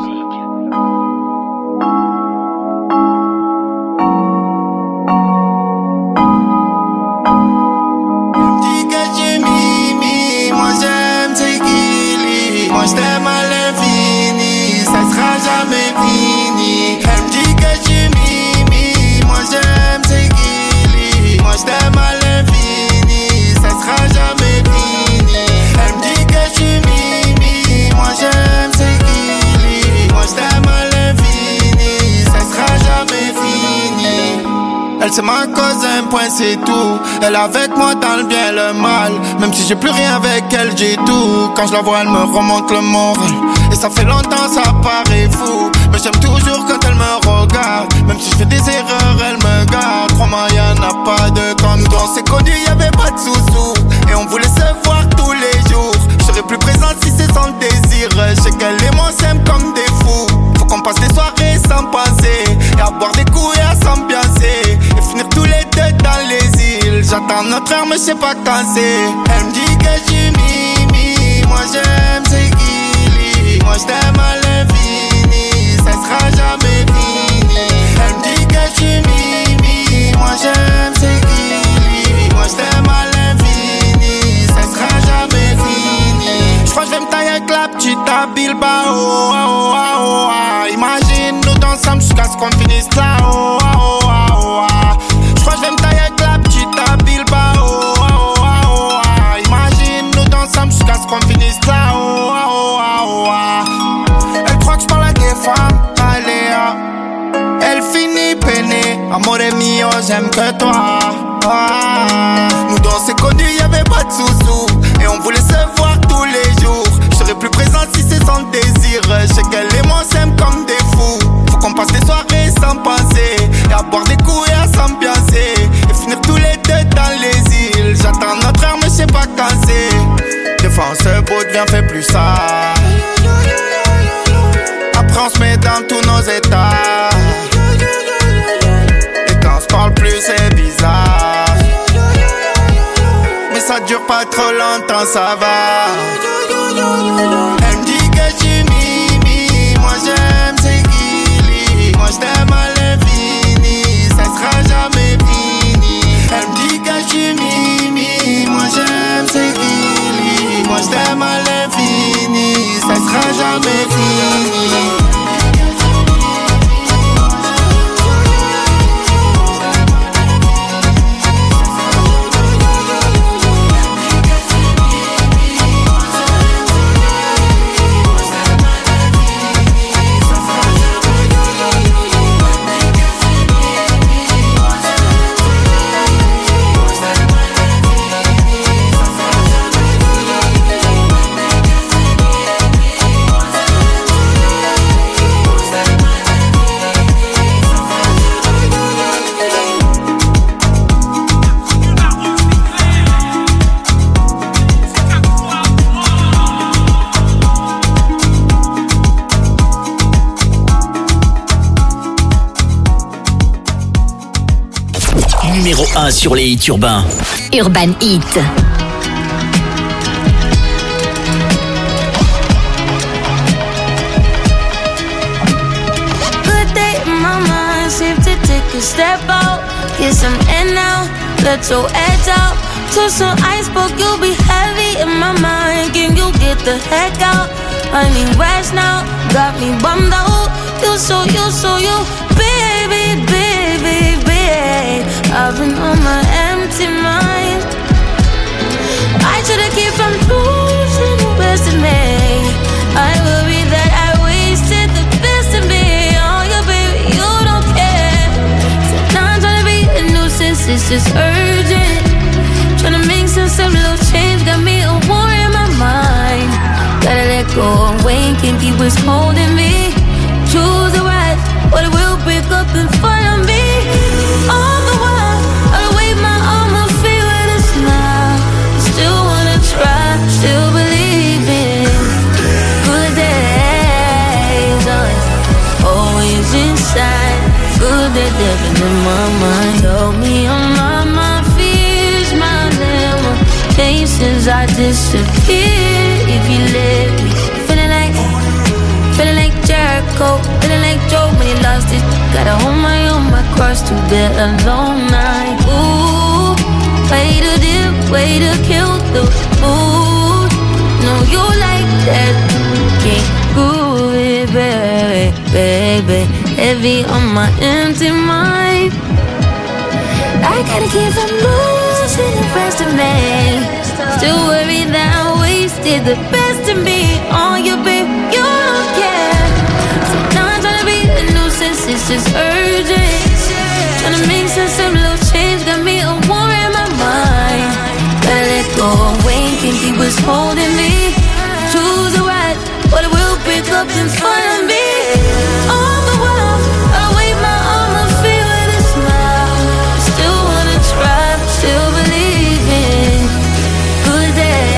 Moi je t'aime à l'infini, ça sera jamais fini. Elle me dit que je suis mimi, moi j'aime c'est Gilly. Moi je t'aime à l'infini, ça sera jamais fini. Elle me dit que je suis mimi, moi j'aime c'est Gilly. Moi je t'aime à l'infini, ça sera jamais fini. Elle c'est ma cousin, point c'est tout. Elle avec moi dans le bien et le mal. Même si j'ai plus rien avec elle, j'ai tout. Quand je la vois, elle me remonte le moral. Et ça fait longtemps, ça paraît fou. Mais j'aime toujours quand elle me regarde. Même si je fais des erreurs, elle me garde. Crois-moi, y'en a pas de comme toi. On s'est connus, y'avait pas de sous-sous. Et on voulait se voir tous les jours. Je serais plus présent si c'est sans désir. Je sais qu'elle et moi s'aiment comme des fous. Faut qu'on passe les soirées sans penser. Et à boire des coups et à s'ambiancer. Et finir tous les deux dans les îles. J'attends notre heure mais je sais pas quand c'est. Elle me dit que je suis mimi. Moi j'aime c'est Gilly. Moi je t'aime à l'infini. Ça sera jamais fini. Elle me dit que je suis mimi. Moi j'aime c'est Gilly. Moi je t'aime à l'infini. Ça sera jamais fini. J'crois que je vais me tailler avec la petite à Bilbao. Imagine nous ensemble jusqu'à ce qu'on finisse là. J'crois que je vais me tailler avec la petite à Bilbao. Imagine nous ensemble jusqu'à ce qu'on finisse là. Elle croit que je parle à des femmes. Aléa. Elle finit peinée. Amore mio, j'aime que toi. Nous dans s'est connus, y'avait pas de sous-sous. Et on voulait se voir tous les jours. viens fais plus ça. Après on se met dans tous nos états. Et quand on se parle plus c'est bizarre. Mais ça dure pas trop longtemps, ça va. Elle me dit que je suis mimi, moi j'aime c'est Gilly. Moi je t'aime à l'infini, ça sera jamais fini. Elle me dit que je suis mimi, moi j'aime c'est Gilly. Moi je t'aime à l'infini, ça sera jamais fini. Numéro 1 sur les hits urbains. Urban Hit. Good day in my mind, safe to take a step out. Get some air now, let your edge out. To some iceberg, you'll be heavy in my mind. Can you get the heck out? I need rest now, got me bummed out. You so baby, baby, baby. I've been on my empty mind. I should've kept from losing the best in me. I worry that I wasted the best in me. Oh, yeah, baby, you don't care. So now I'm tryna be a nuisance, it's just urgent. Tryna make sense of little change, got me a war in my mind. Gotta let go away, can't keep what's holding me. Choose the right, or it will break up in front of me. All the while, I'll wave my arm and feel with a smile. Still wanna try, still believe in good days. Always inside, good that living in my mind. Tell me I'm on my fears, my limitations. I disappear if you let me. Feeling like Jericho, feeling like Joe when he lost it. Gotta hold my own, my cross to bear a long night. Ooh, way to dip, way to kill the mood. No, you like that, can't groove it, baby, baby. Heavy on my empty mind. I gotta keep from losing the rest of me. Still worry that I wasted the best in me. Oh, you babe, you don't care. So now I'm tryna be a nuisance, it's just urgent. Tryna make sense of little change, got me a war in my mind. Gotta let go away, can't keep what's holding me. Choose the right, or it will break up in front of me. All the while, I'll wave my arm and feel with a smile. Still wanna try, still believe in good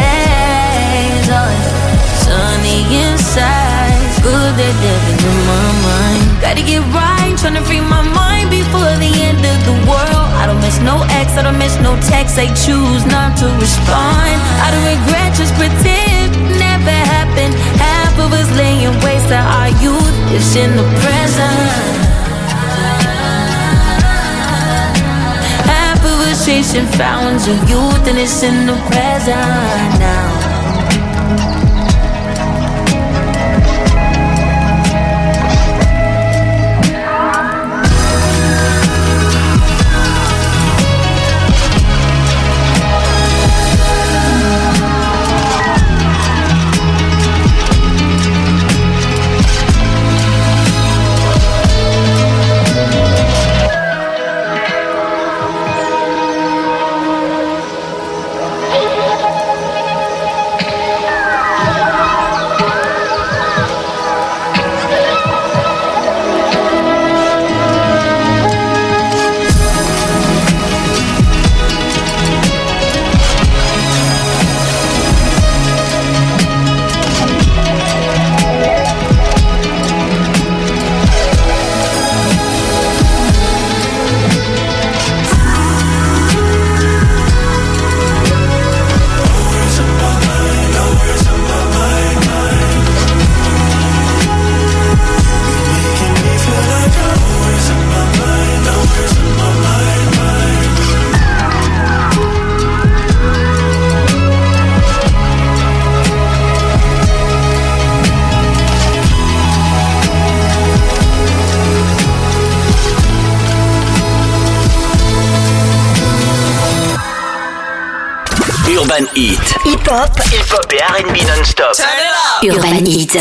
days. Sunny inside, good that living in my mind. Gotta get right, tryna free my mind before the end of the world. I don't miss no ex, I don't miss no text. I choose not to respond. I don't regret, just pretend never happened. Half of us laying waste to our youth. It's in the present. Half of us chasing fountains of youth, and it's in the present now. Urban Heat. Hip-hop et R&B non-stop. Urban Heat.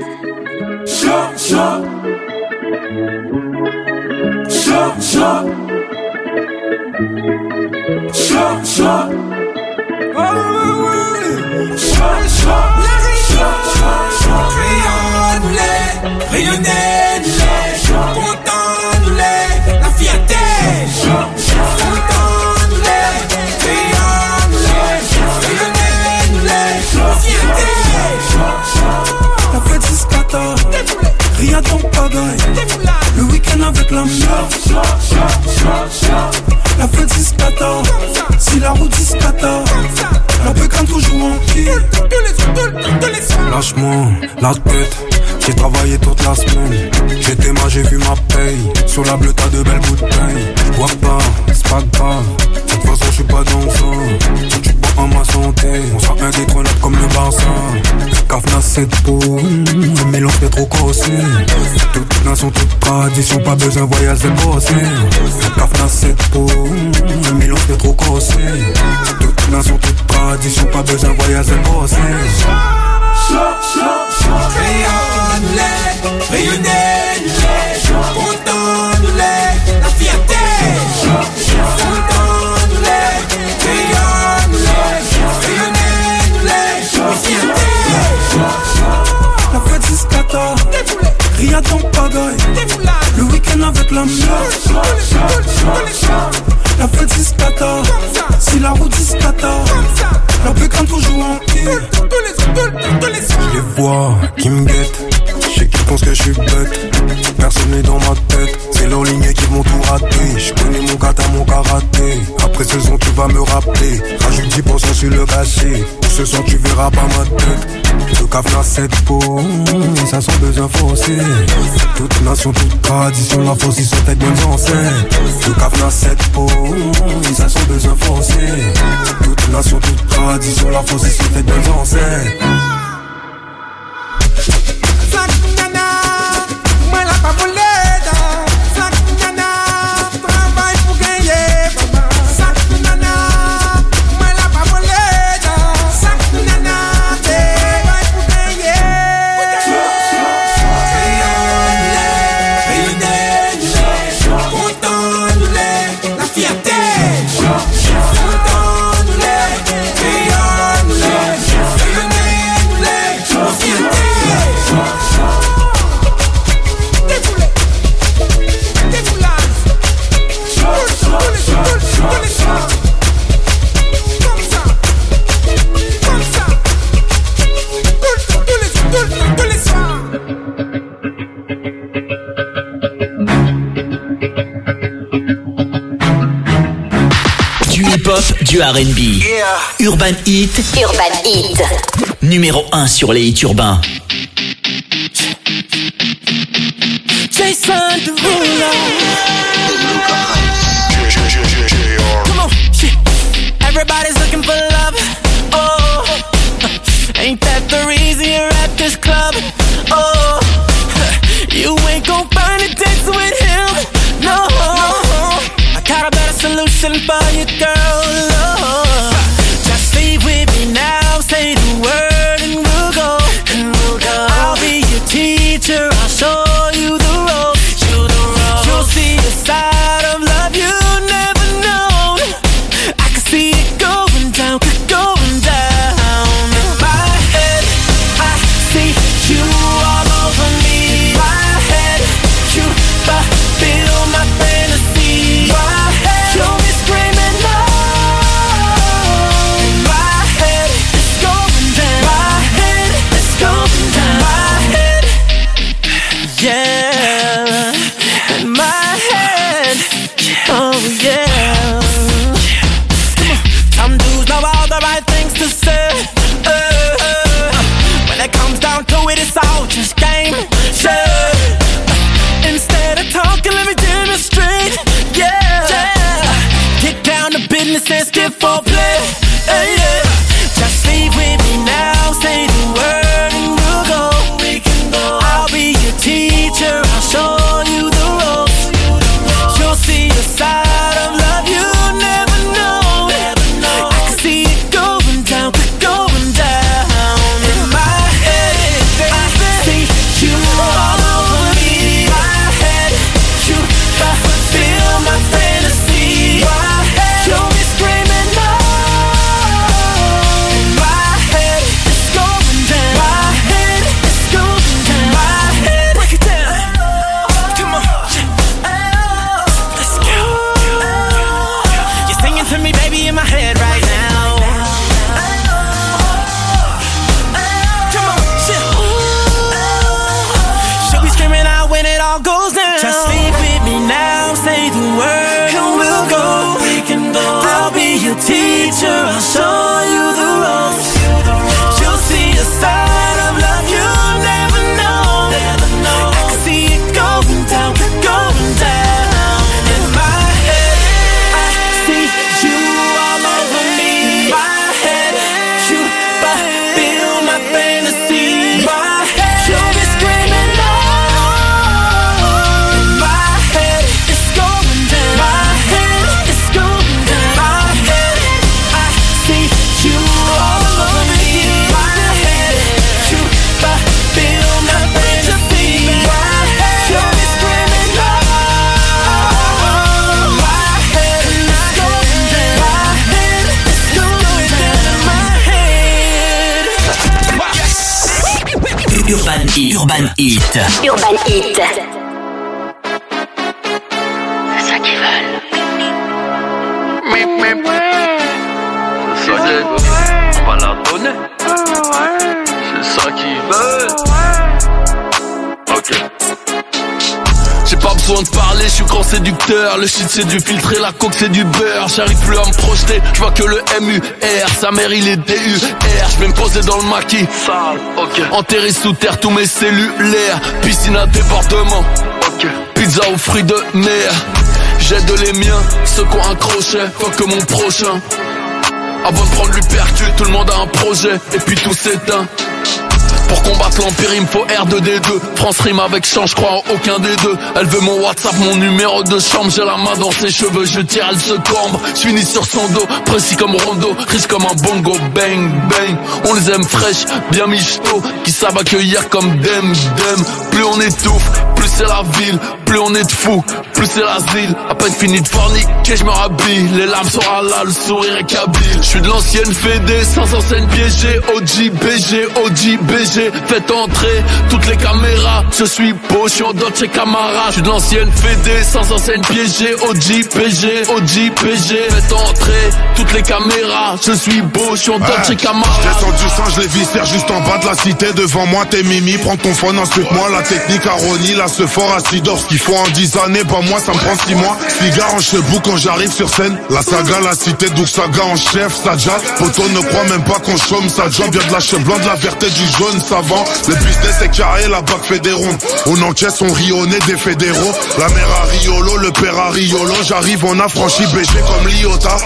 Rayonnez-les, contents-les, la fierté. Contents-les, rayonnez-les, rayonnez-les, la fierté. La fête Ciscata, rien donc pagaille. Le week-end avec la meuf. La fête Ciscata, si la route Ciscata, la pécane toujours en qui. Lâche-moi la tête. J'ai travaillé toute la semaine. J'étais mal, j'ai vu ma paye. Sur la bleue, t'as de belles bouteilles. J'bois pas, c'est pas grave. De toute façon, j'suis pas dans ça. Tu bois en ma santé. On sera indétrônable comme le Barça. Cafna 7 pots, le mélange fait trop cossé. Toute nation, toute tradition, pas besoin de voyage, c'est bossé. Cafna 7 pots, le mélange fait trop cossé. Toute nation, toute tradition, pas besoin de voyage, c'est bossé. Rayonnez-les, rayonnez-les, contents-les, la fierté. Contents-les, rayonnez-les, rayonnez-les, la fierté. La fête Ciscata, rien donc pagaille. Le week-end avec la meuf. La fête Ciscata, si la route Ciscata, la pécane toujours en I. Je les vois qui me guettent, je sais qu'ils pensent que je suis bête. Personne n'est dans ma tête, c'est leur lignée qui vont tout rater. Je connais mon kata, mon karaté. Après ce son tu vas me rappeler. Rajoute 10% sur le cachet. Ce soir tu verras pas ma tête. Le café à 7 pots, ça sent besoin forcé. Toute nation, toute tradition, la force ils sont avec bonnes ancêtres. Le café à 7 pots, ça sent besoin forcé. Toute nation, toute tradition, la force ils sont avec bonnes ancêtres. Du R&B. Urban Heat. Urban Heat. Numéro 1 sur les hits urbains. Jason Derulo. Come on, shit. Everybody's looking for love. Oh, ain't that the reason you're at this club? Oh, you ain't gon' find a date with him. No, I got a better solution for you, girl. Oh, just stay with me now. Say the word and we'll go. I'll be your teacher. I'll show you the road. You'll see a side of love you never known. I can see it going down, going down. In my head, I see you all over me. My head, you fulfill my fantasy. My head, you'll be screaming no. future, I'll show you the ropes. You'll see a side of love you'll never know. I can see it going down, going down. In my head, I see you all over me. My head, you fulfill my fantasy. My head, you'll be screaming oh. In my head, it's going down. My head, it's going down. My head, I see you all over me. My head, you fulfill my fantasy. My head, you'll be screaming oh. My head, it's going down. My head, it's going down. My head. Urban Heat. Urban Heat. Urban Heat. C'est ça qu'ils veulent. C'est ça qu'ils on va la donner. C'est ça qu'ils veulent. Ok. J'ai pas besoin de parler, je suis grand séducteur. Le shit c'est du filtre et la coke c'est du beurre. J'arrive plus à me projeter, je vois que le MUR. Sa mère il est DUR. Je vais me poser dans le maquis. Sale, ok. Enterré sous terre tous mes cellulaires. Piscine à débordement. Ok. Pizza aux fruits de mer. J'aide les miens, ceux qui ont un crochet. Faut que mon prochain. Avant de prendre l'hypercute, tout le monde a un projet. Et puis tout s'éteint. Pour combattre l'empire il me faut R2D2. France rime avec chant, je crois en aucun des deux. Elle veut mon WhatsApp, mon numéro de chambre. J'ai la main dans ses cheveux, je tire, elle se cambre. Je finis sur son dos, précis comme Rondo, riche comme un bongo, bang bang. On les aime fraîches, bien michto, qui savent accueillir comme dem. Plus on étouffe, plus c'est la ville. Plus on est de fous, plus c'est l'asile. À peine fini de forniquer, je me rhabille. Les larmes sont à là, le sourire est kabyle. Je suis de l'ancienne Fédé, sans enseigne piégée. OG, BG, OG, BG. Faites entrer toutes les caméras. Je suis beau, je suis en Dolce Camara. Je suis de l'ancienne Fédé, sans enseigne piégée. OG, PG, OG, PG. Faites entrer toutes les caméras. Je suis beau, je suis en Dolce Camara. Descends du sang, je les viscère juste en bas de la cité. Devant moi, t'es Mimi, prends ton phone, insulte-moi. La technique à Ronnie, là, ce fort à Sidor. Ce qu'il faut en 10 années, bah moi, ça me prend 6 mois. Cigare en chebou quand j'arrive sur scène. La saga, la cité, d'où saga en chef, Sadja. Poto ne croit même pas qu'on chôme, ça job. Y'a de la cheveux blanc, de la verte du jaune, savant. Le business est carré, la bague fait des rondes. On encaisse, on rit au nez des fédéraux. La mère à Riolo, le père à Riolo. J'arrive, on a franchi BG comme Liota.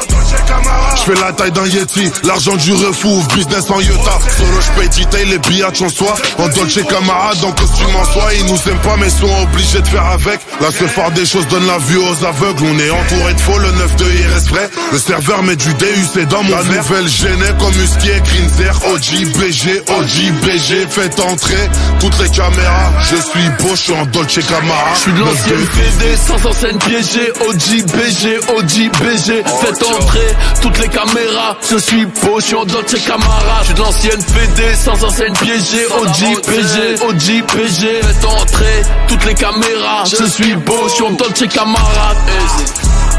Je fais la taille d'un Yeti, l'argent du refou, business en Iota. Solo, je paye detail, les billets en soi. En Dolce camarade, en costume en soie. Ils nous aiment pas, mais sont obligés de faire avec. La seule phare des choses donne la vue aux aveugles. On est entouré de faux, le 9-2 il reste vrai. Le serveur met du DUC dans mon verre. La nouvelle gênée comme Husky et Grinzer. OG, BG, OG, BG. Faites entrer toutes les caméras. Je suis beau, je suis en Dolce Camara. Je suis de l'ancienne Fédé, sans enseigne piégée. OG, BG, OG, BG. Faites entrer toutes les caméras. Je suis beau, je suis en Dolce Camara. Je suis de l'ancienne Fédé, sans enseigne piégée. OG, PG, OG, PG. Faites entrer toutes les caméras. Je suis beau, je suis en Dolce Camara.